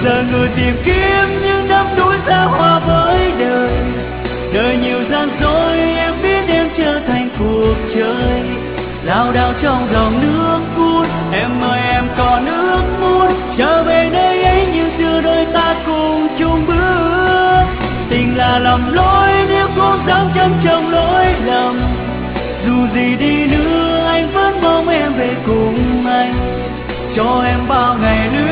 giờ người tìm kiếm những đắm đuối xa hoa với đời. Đời nhiều gian dối em biết em trở thành cuộc chơi, lao đao trong dòng nước cuốn. Em ơi em còn ước muốn trở về nơi ấy như xưa đôi ta cùng chung bước. Tình là lầm lỗi nếu cố dám chân trong lỗi lầm, dù gì đi nữa anh vẫn mong em về cùng anh, cho em bao ngày nữa